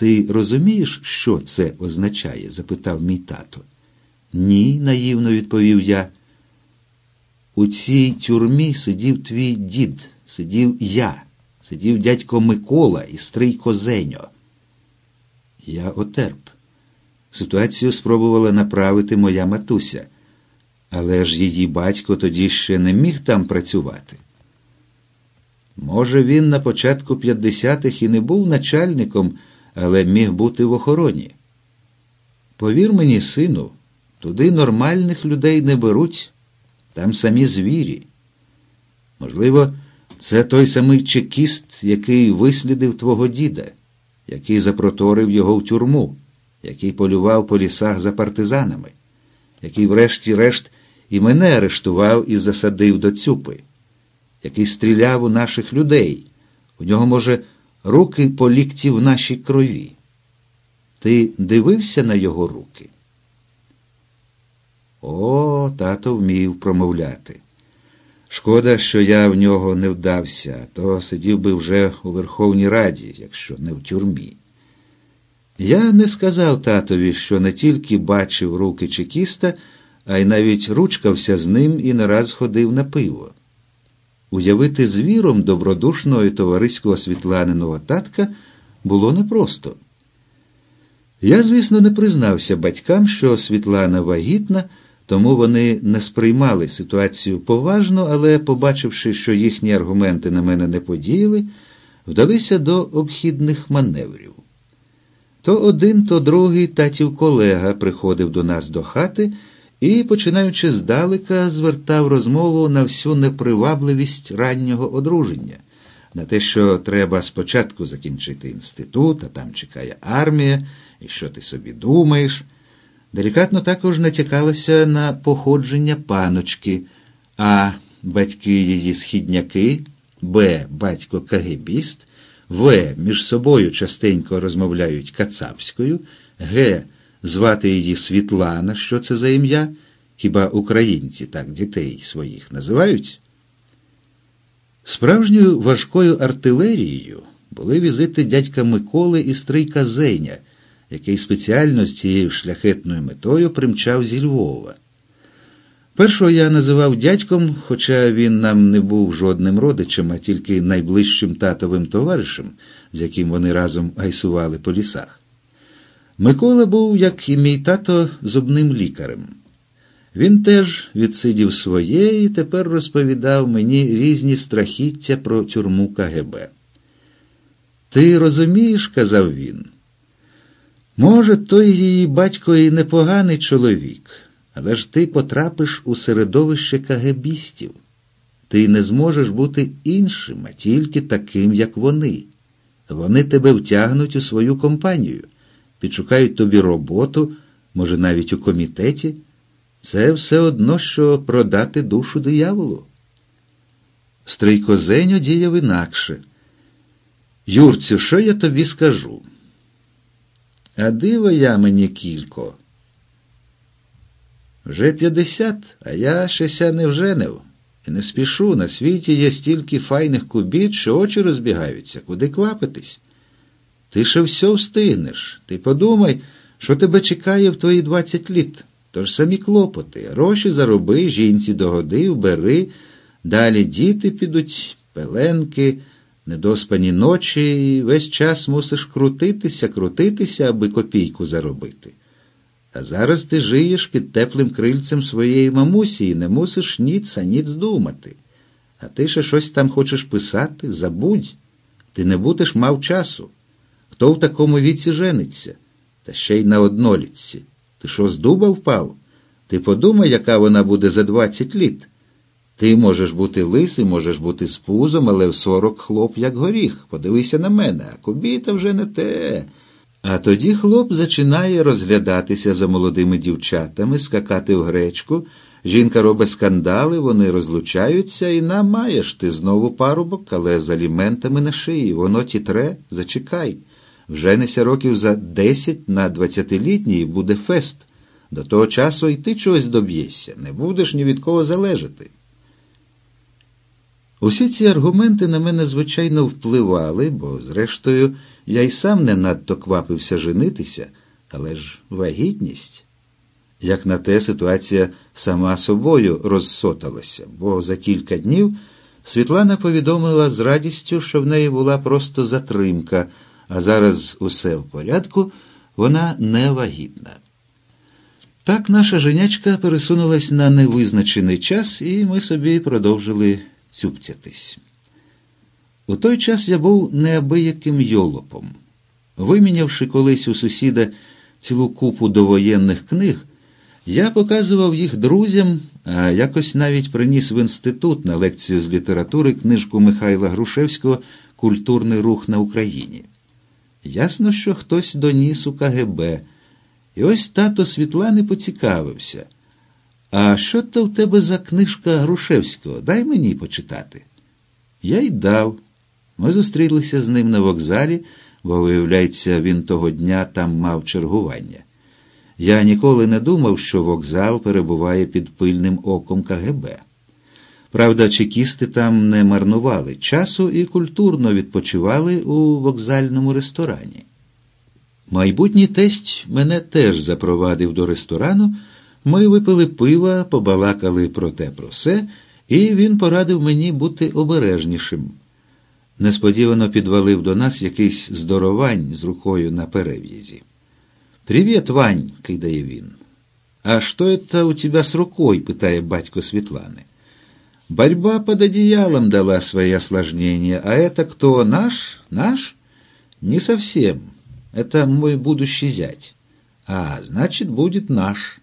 Ти розумієш, що це означає? Запитав мій тато. Ні, наївно відповів я. У цій тюрмі сидів твій дід, сидів я, сидів дядько Микола і стрийко Зеньо. Я отерп. Ситуацію спробувала направити моя матуся. Але ж її батько тоді ще не міг там працювати. Може, він на початку 50-х і не був начальником, але міг бути в охороні. Повір мені, сину, туди нормальних людей не беруть, там самі звірі. Можливо, це той самий чекіст, який вислідив твого діда, який запроторив його в тюрму, який полював по лісах за партизанами, який врешті-решт і мене арештував і засадив до цюпи, який стріляв у наших людей. У нього, може, руки по лікті в нашій крові. Ти дивився на його руки? О, тато вмів промовляти. Шкода, що я в нього не вдався, а то сидів би вже у Верховній Раді, якщо не в тюрмі. Я не сказав татові, що не тільки бачив руки чекіста, а й навіть ручкався з ним і не раз ходив на пиво. Уявити звіром добродушного і товариського Світланиного татка було непросто. Я, звісно, не признався батькам, що Світлана вагітна, тому вони не сприймали ситуацію поважно, але, побачивши, що їхні аргументи на мене не подіяли, вдалися до обхідних маневрів. То один, то другий татів колега приходив до нас до хати і, починаючи здалека, звертав розмову на всю непривабливість раннього одруження, на те, що треба спочатку закінчити інститут, а там чекає армія, і що ти собі думаєш. Делікатно також натякалося на походження паночки, а батьки її східняки, б. батько кагебіст, в. між собою частенько розмовляють кацапською, г. звати її Світлана, що це за ім'я? Хіба українці так дітей своїх називають? Справжньою важкою артилерією були візити дядька Миколи і стрийка Зеня, який спеціально з цією шляхетною метою примчав зі Львова. Першого я називав дядьком, хоча він нам не був жодним родичем, а тільки найближчим татовим товаришем, з яким вони разом гайсували по лісах. Микола був, як і мій тато, зубним лікарем. Він теж відсидів своє і тепер розповідав мені різні страхіття про тюрму КГБ. «Ти розумієш, – казав він, – може, той її батько і непоганий чоловік, але ж ти потрапиш у середовище кагебістів. Ти не зможеш бути іншим, а тільки таким, як вони. Вони тебе втягнуть у свою компанію, підшукають тобі роботу, може, навіть у комітеті. Це все одно, що продати душу дияволу». Стрийко Зеньо діяв інакше. «Юрцю, що я тобі скажу? А диво я мені кілько. Вже 50, а я щеся не вженив. І не спішу, на світі є стільки файних кубіт, що очі розбігаються. Куди квапитись? Ти ще все встигнеш. Ти подумай, що тебе чекає в твої 20 літ. Тож самі клопоти. Гроші зароби, жінці догоди, бери. Далі діти підуть, пеленки, недоспані ночі, і весь час мусиш крутитися, аби копійку заробити. А зараз ти жиєш під теплим крильцем своєї мамусі і не мусиш ніц думати. А ти ще щось там хочеш писати? Забудь. Ти не будеш мав часу. Хто в такому віці жениться? Та ще й на однолітці. Ти що, з дуба впав? Ти подумай, яка вона буде за 20 літ. Ти можеш бути лисий, можеш бути з пузом, але в 40 хлоп як горіх. Подивися на мене, а кобіта вже не те. А тоді хлоп зачинає розглядатися за молодими дівчатами, скакати в гречку, жінка робить скандали, вони розлучаються, і маєш ти знову парубок, але з аліментами на шиї. Воно тітре, зачекай. Вженися років за 10 на 20-літній і буде фест. До того часу і ти чогось доб'єшся, не будеш ні від кого залежати. Усі ці аргументи на мене, звичайно, впливали, бо, зрештою, я й сам не надто квапився женитися, але ж вагітність. Як на те, ситуація сама собою розсоталася, бо за кілька днів Світлана повідомила з радістю, що в неї була просто затримка, а зараз усе в порядку, вона не вагітна. Так наша женячка пересунулась на невизначений час, і ми собі продовжили цюпцятись. У той час я був неабияким йолопом. Вимінявши колись у сусіда цілу купу довоєнних книг, я показував їх друзям, а якось навіть приніс в інститут на лекцію з літератури книжку Михайла Грушевського «Культурний рух на Україні». Ясно, що хтось доніс у КГБ. І ось тато Світлани поцікавився: «А що то в тебе за книжка Грушевського? Дай мені почитати». Я й дав. Ми зустрілися з ним на вокзалі, бо, виявляється, він того дня там мав чергування. Я ніколи не думав, що вокзал перебуває під пильним оком КГБ. Правда, чекісти там не марнували часу і культурно відпочивали у вокзальному ресторані. Майбутній тесть мене теж запровадив до ресторану, ми випили пива, побалакали про те про се, і він порадив мені бути обережнішим. Несподівано підвалив до нас якийсь здоровань з рукою на перев'язі. «Привіт, Вань!» – кидає він. «А що это у тебя с рукой?» – питає батько Світлани. «Борьба под одеялом дала свои осложнения, а это кто, наш? Наш? Не совсем. Это мой будущий зять. А, значит, будет наш».